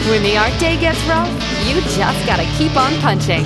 When the art day gets rough, you just gotta keep on punching.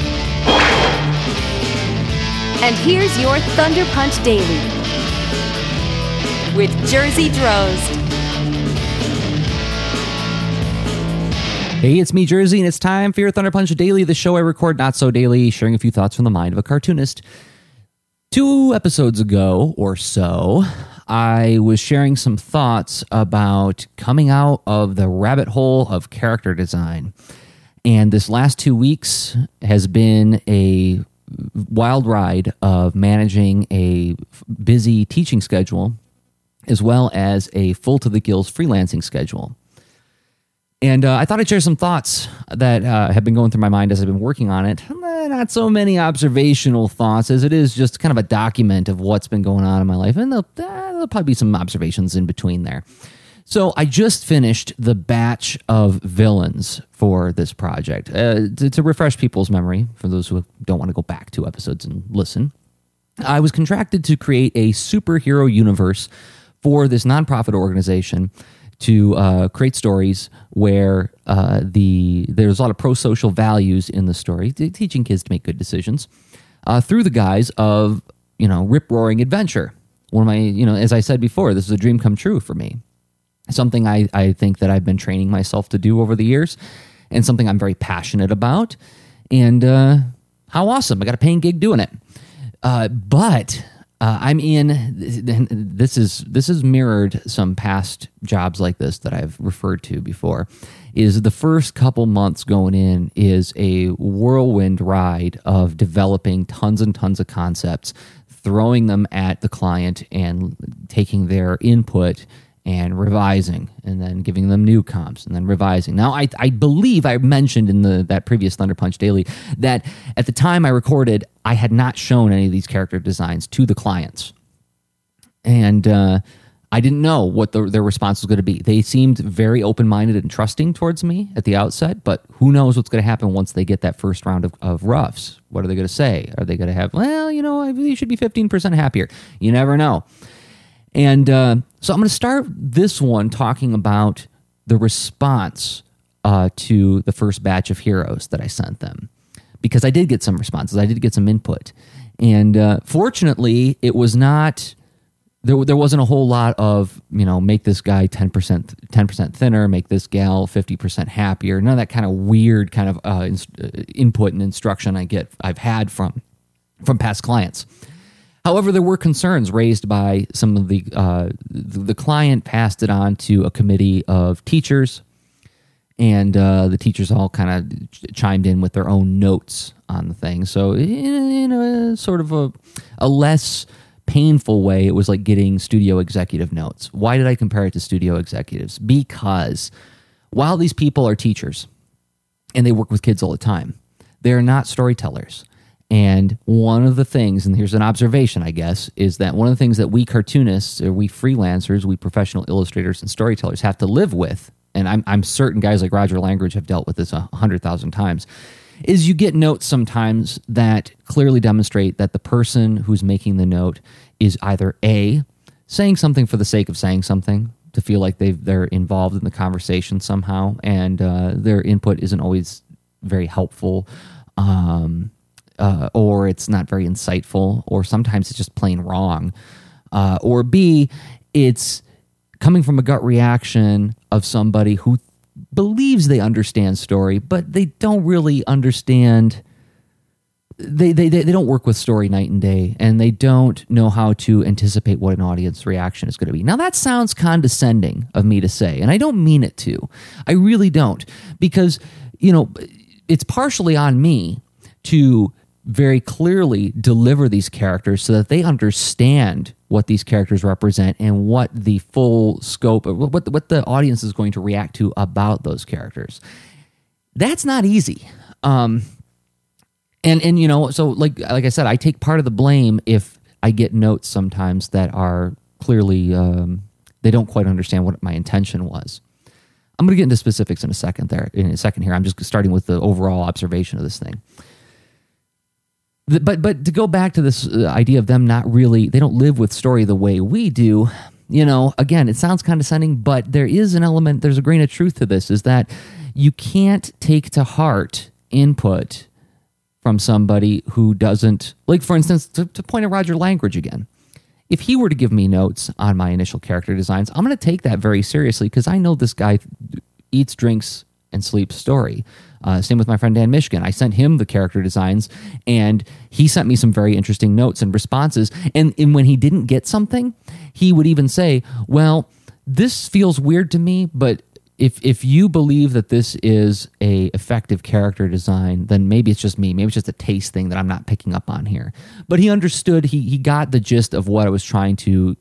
And here's your Thunder Punch Daily with Jersey Drozd. Hey, it's me, Jersey, and it's time for your Thunder Punch Daily, the show I record not so daily, sharing a few thoughts from the mind of a cartoonist. 2 episodes ago or so, I was sharing some thoughts about coming out of the rabbit hole of character design. And this last 2 weeks has been a wild ride of managing a busy teaching schedule as well as a full to the gills freelancing schedule. And I thought I'd share some thoughts that have been going through my mind as I've been working on it. Not so many observational thoughts as it is just kind of a document of what's been going on in my life. And there'll probably be some observations in between there. So I just finished the batch of villains for this project. To refresh people's memory, for those who don't want to go back 2 episodes and listen, I was contracted to create a superhero universe for this nonprofit organization to create stories where there's a lot of pro-social values in the story, teaching kids to make good decisions through the guise of, rip-roaring adventure. One of my, as I said before, this is a dream come true for me. Something I think that I've been training myself to do over the years, and something I'm very passionate about. And how awesome. I got a paying gig doing it. But I'm in, this is mirrored some past jobs like this that I've referred to before, is the first couple months going in is a whirlwind ride of developing tons and tons of concepts, throwing them at the client and taking their input and revising, and then giving them new comps, and then revising. Now, I believe I mentioned in that previous Thunder Punch Daily that at the time I recorded, I had not shown any of these character designs to the clients. And I didn't know what their response was going to be. They seemed very open-minded and trusting towards me at the outset, but who knows what's going to happen once they get that first round of roughs. What are they going to say? Are they going to have, I really should be 15% happier? You never know. And so I'm going to start this one talking about the response to the first batch of heroes that I sent them, because I did get some responses. I did get some input. And fortunately, it was not, there wasn't a whole lot of, make this guy 10% thinner, make this gal 50% happier. None of that kind of weird kind of input and instruction I've had from past clients. However, there were concerns raised by some of the client passed it on to a committee of teachers, and the teachers all kind of chimed in with their own notes on the thing. So in a sort of a less painful way, it was like getting studio executive notes. Why did I compare it to studio executives? Because while these people are teachers and they work with kids all the time, they're not storytellers. And one of the things, and here's an observation, I guess, is that one of the things that we cartoonists, or we freelancers, we professional illustrators and storytellers have to live with, and I'm certain guys like Roger Langridge have dealt with this 100,000 times, is you get notes sometimes that clearly demonstrate that the person who's making the note is either A, saying something for the sake of saying something, to feel like they're involved in the conversation somehow, and their input isn't always very helpful, or it's not very insightful, or sometimes it's just plain wrong. Or B, it's coming from a gut reaction of somebody who believes they understand story, but they don't really understand. They don't work with story night and day, and they don't know how to anticipate what an audience reaction is going to be. Now, that sounds condescending of me to say, and I don't mean it to. I really don't, because, it's partially on me to very clearly deliver these characters so that they understand what these characters represent and what the full scope of what the audience is going to react to about those characters. That's not easy. So like I said, I take part of the blame if I get notes sometimes that are clearly they don't quite understand what my intention was. I'm going to get into specifics in a second here. I'm just starting with the overall observation of this thing. But to go back to this idea of them not really, they don't live with story the way we do, again, it sounds condescending, but there's a grain of truth to this, is that you can't take to heart input from somebody who doesn't, like, for instance, to point at Roger Langridge again. If he were to give me notes on my initial character designs, I'm going to take that very seriously because I know this guy eats, drinks, and sleeps story. Same with my friend Dan Mishkin. I sent him the character designs, and he sent me some very interesting notes and responses. And when he didn't get something, he would even say, well, this feels weird to me, but if you believe that this is a effective character design, then maybe it's just me. Maybe it's just a taste thing that I'm not picking up on here. But he understood. He got the gist of what I was trying to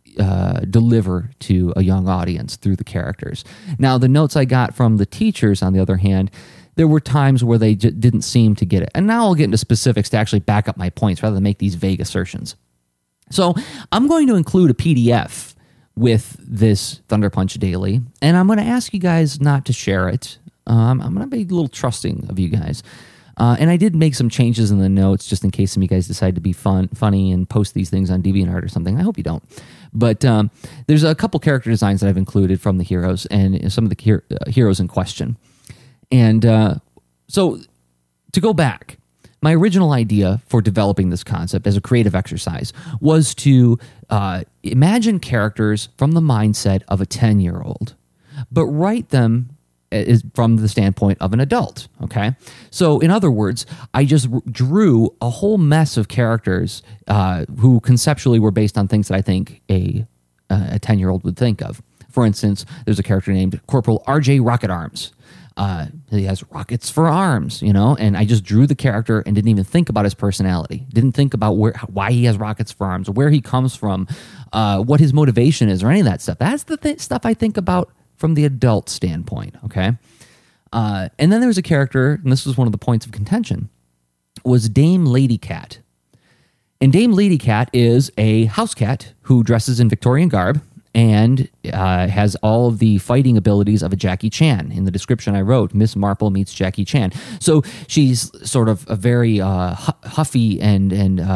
deliver to a young audience through the characters. Now, the notes I got from the teachers, on the other hand, there were times where they didn't seem to get it. And now I'll get into specifics to actually back up my points rather than make these vague assertions. So I'm going to include a PDF with this Thunder Punch Daily, and I'm going to ask you guys not to share it. I'm going to be a little trusting of you guys. And I did make some changes in the notes just in case some of you guys decide to be funny and post these things on DeviantArt or something. I hope you don't. But there's a couple character designs that I've included from the heroes and some of the heroes in question. And so to go back, my original idea for developing this concept as a creative exercise was to imagine characters from the mindset of a 10-year-old, but write them from the standpoint of an adult, okay? So in other words, I just drew a whole mess of characters who conceptually were based on things that I think a 10-year-old would think of. For instance, there's a character named Corporal RJ Rocket Arms. He has rockets for arms, and I just drew the character and didn't even think about his personality. Didn't think about why he has rockets for arms, where he comes from, what his motivation is, or any of that stuff. That's the stuff I think about from the adult standpoint, okay? And then there was a character, and this was one of the points of contention, was Dame Lady Cat. And Dame Lady Cat is a house cat who dresses in Victorian garb and has all of the fighting abilities of a Jackie Chan. In the description I wrote, Miss Marple meets Jackie Chan. So she's sort of a very huffy and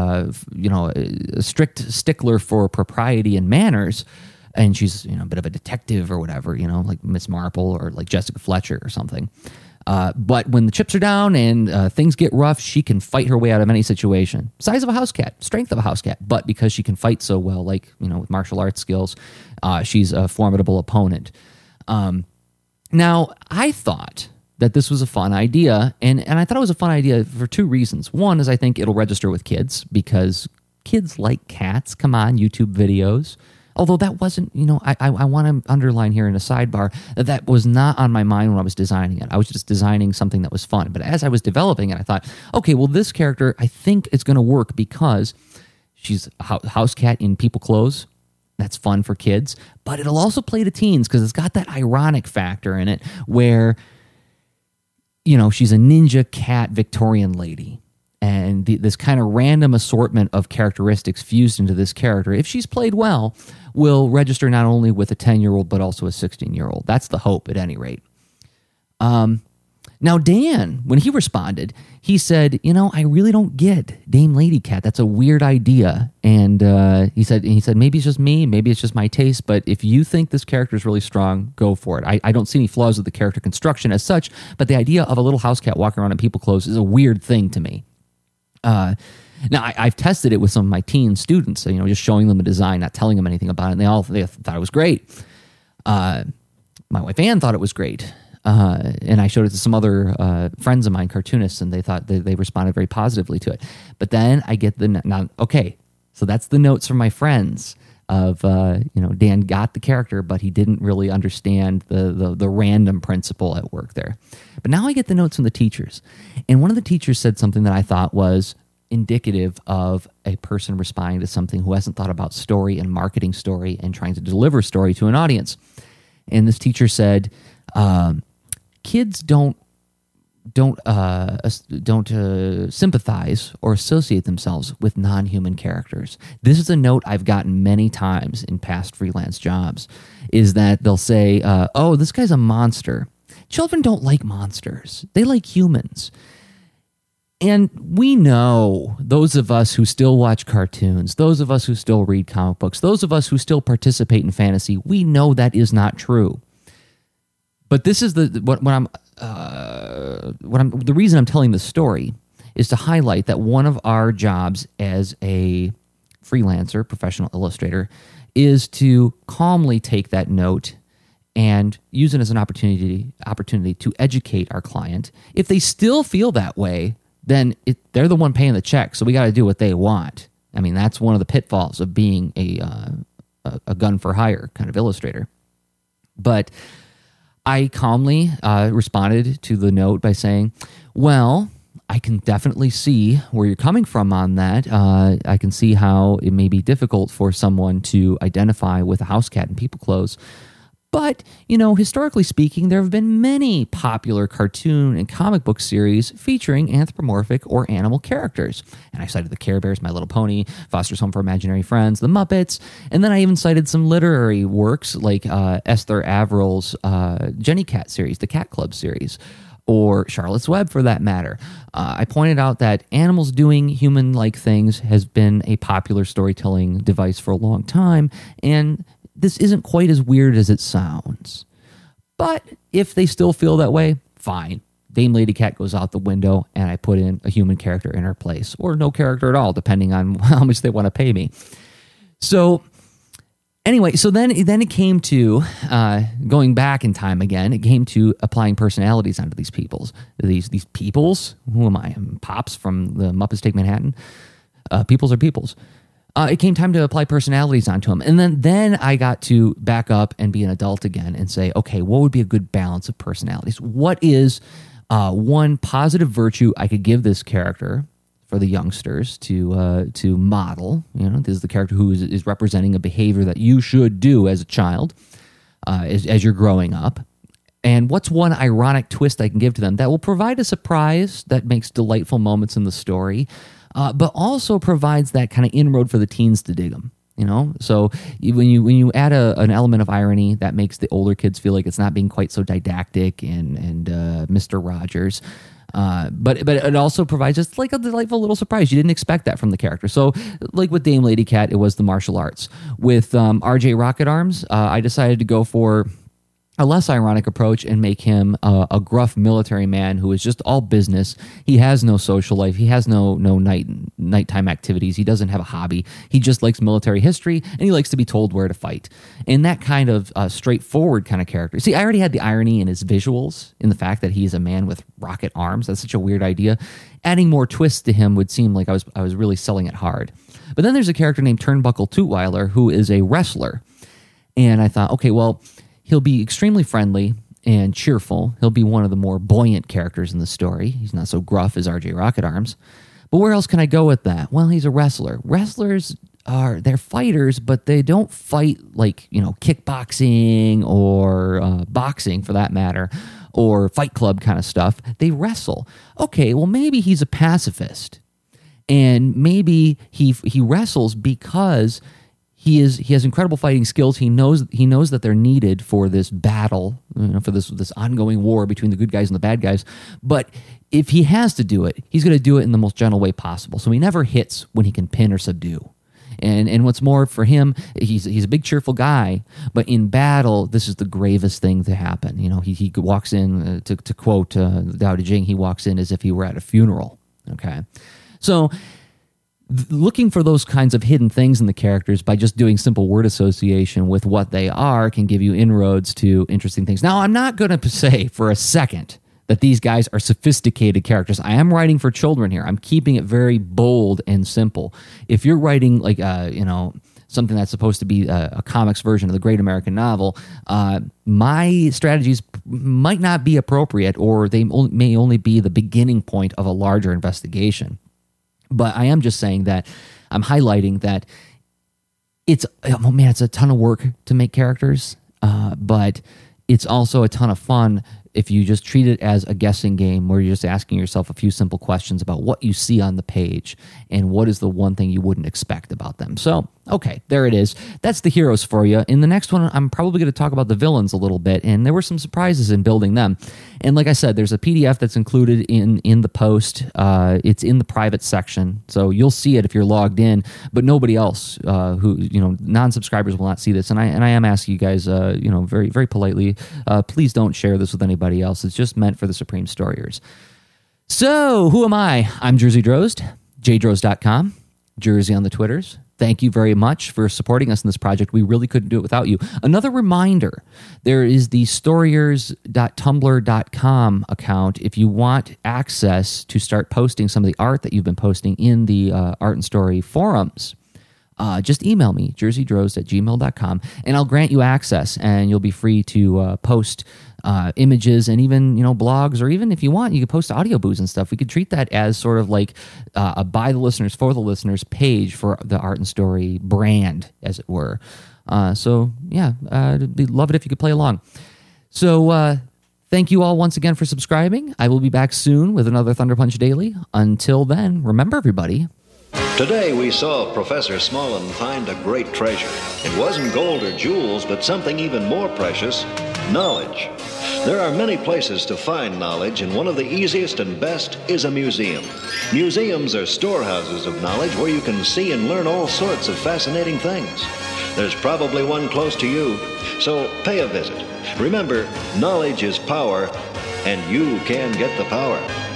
a strict stickler for propriety and manners. And she's a bit of a detective or whatever, like Miss Marple or like Jessica Fletcher or something. But when the chips are down and things get rough, she can fight her way out of any situation. Size of a house cat, strength of a house cat. But because she can fight so well, like, with martial arts skills, she's a formidable opponent. Now, I thought that this was a fun idea, and I thought it was a fun idea for two reasons. One is I think it'll register with kids because kids like cats. Come on, YouTube videos. Although that wasn't, I want to underline here in a sidebar that was not on my mind when I was designing it. I was just designing something that was fun. But as I was developing it, I thought, okay, well, this character, I think it's going to work because she's a house cat in people clothes. That's fun for kids. But it'll also play to teens because it's got that ironic factor in it where, she's a ninja cat Victorian lady. And this kind of random assortment of characteristics fused into this character, if she's played well, will register not only with a 10-year-old, but also a 16-year-old. That's the hope, at any rate. Now, Dan, when he responded, he said, I really don't get Dame Lady Cat. That's a weird idea. And he said, maybe it's just me, maybe it's just my taste, but if you think this character is really strong, go for it. I don't see any flaws with the character construction as such, but the idea of a little house cat walking around in people clothes is a weird thing to me. Now, I've tested it with some of my teen students, just showing them the design, not telling them anything about it, and they thought it was great. My wife Ann thought it was great, and I showed it to some other friends of mine, cartoonists, and they thought they responded very positively to it. But then I get so that's the notes from my friends of, Dan got the character, but he didn't really understand the random principle at work there. But now I get the notes from the teachers. And one of the teachers said something that I thought was indicative of a person responding to something who hasn't thought about story and marketing story and trying to deliver story to an audience. And this teacher said, kids don't sympathize or associate themselves with non-human characters. This is a note I've gotten many times in past freelance jobs, is that they'll say, oh, this guy's a monster. Children don't like monsters. They like humans. And we know, those of us who still watch cartoons, those of us who still read comic books, those of us who still participate in fantasy, we know that is not true. But this is the reason I'm telling this story is to highlight that one of our jobs as a freelancer, professional illustrator, is to calmly take that note and use it as an opportunity to educate our client. If they still feel that way, then they're the one paying the check, so we got to do what they want. I mean, that's one of the pitfalls of being a gun-for-hire kind of illustrator. But I calmly responded to the note by saying, well, I can definitely see where you're coming from on that. I can see how it may be difficult for someone to identify with a house cat in people clothes. But, historically speaking, there have been many popular cartoon and comic book series featuring anthropomorphic or animal characters. And I cited the Care Bears, My Little Pony, Foster's Home for Imaginary Friends, The Muppets, and then I even cited some literary works like Esther Avril's Jenny Cat series, the Cat Club series, or Charlotte's Web for that matter. I pointed out that animals doing human-like things has been a popular storytelling device for a long time, and this isn't quite as weird as it sounds. But if they still feel that way, fine. Dame Lady Cat goes out the window and I put in a human character in her place, or no character at all, depending on how much they want to pay me. So anyway, so then it came to, going back in time again, it came to applying personalities onto these peoples. These peoples? Who am I? I'm Pops from the Muppets Take Manhattan? Peoples are peoples. It came time to apply personalities onto them. And then I got to back up and be an adult again and say, okay, what would be a good balance of personalities? What is one positive virtue I could give this character for the youngsters to model? This is the character who is representing a behavior that you should do as a child, as you're growing up. And what's one ironic twist I can give to them that will provide a surprise that makes delightful moments in the story, but also provides that kind of inroad for the teens to dig them. So when you add an element of irony, that makes the older kids feel like it's not being quite so didactic and Mr. Rogers. But it also provides just like a delightful little surprise. You didn't expect that from the character. So like with Dame Lady Cat, it was the martial arts. With RJ Rocket Arms, I decided to go for a less ironic approach and make him a gruff military man who is just all business. He has no social life. He has no nighttime activities. He doesn't have a hobby. He just likes military history, and he likes to be told where to fight. And that kind of straightforward kind of character. See, I already had the irony in his visuals, in the fact that he's a man with rocket arms. That's such a weird idea. Adding more twists to him would seem like I was really selling it hard. But then there's a character named Turnbuckle Tootweiler who is a wrestler. And I thought, okay, well, he'll be extremely friendly and cheerful. He'll be one of the more buoyant characters in the story. He's not so gruff as RJ Rocket Arms. But where else can I go with that? Well, he's a wrestler. Wrestlers they're fighters, but they don't fight like, kickboxing or boxing for that matter, or Fight Club kind of stuff. They wrestle. Okay, well, maybe he's a pacifist. And maybe he wrestles because he has incredible fighting skills. He knows that they're needed for this battle, for this ongoing war between the good guys and the bad guys. But if he has to do it, he's going to do it in the most gentle way possible. So he never hits when he can pin or subdue. And what's more, for him, he's a big cheerful guy, but in battle, this is the gravest thing to happen. He walks in, to quote Dao De Jing, he walks in as if he were at a funeral. Okay, so looking for those kinds of hidden things in the characters by just doing simple word association with what they are can give you inroads to interesting things. Now, I'm not going to say for a second that these guys are sophisticated characters. I am writing for children here. I'm keeping it very bold and simple. If you're writing like something that's supposed to be a comics version of the Great American Novel, my strategies might not be appropriate, or they may only be the beginning point of a larger investigation. But I am just saying that I'm highlighting that it's a ton of work to make characters, but it's also a ton of fun if you just treat it as a guessing game where you're just asking yourself a few simple questions about what you see on the page and what is the one thing you wouldn't expect about them. So, okay, there it is. That's the heroes for you. In the next one, I'm probably going to talk about the villains a little bit, and there were some surprises in building them. And like I said, there's a PDF that's included in the post. It's in the private section, so you'll see it if you're logged in, but nobody else non-subscribers will not see this. And I am asking you guys, very, very politely, please don't share this with anybody else. It's just meant for the Supreme Storyers. So, who am I? I'm Jersey Drozd, jdrozd.com, Jersey on the Twitters. Thank you very much for supporting us in this project. We really couldn't do it without you. Another reminder, there is the storyers.tumblr.com account. If you want access to start posting some of the art that you've been posting in the Art and Story forums, just email me, jerseydrozd@gmail.com, and I'll grant you access, and you'll be free to post images and even, blogs, or even if you want, you can post audio boos and stuff. We could treat that as sort of like a by the listeners, for the listeners page for the Art and Story brand, as it were. I'd love it if you could play along. So, thank you all once again for subscribing. I will be back soon with another Thunder Punch Daily. Until then, remember, everybody, today we saw Professor Smolin find a great treasure. It wasn't gold or jewels, but something even more precious, knowledge. There are many places to find knowledge, and one of the easiest and best is a museum. Museums are storehouses of knowledge where you can see and learn all sorts of fascinating things. There's probably one close to you, so pay a visit. Remember, knowledge is power, and you can get the power.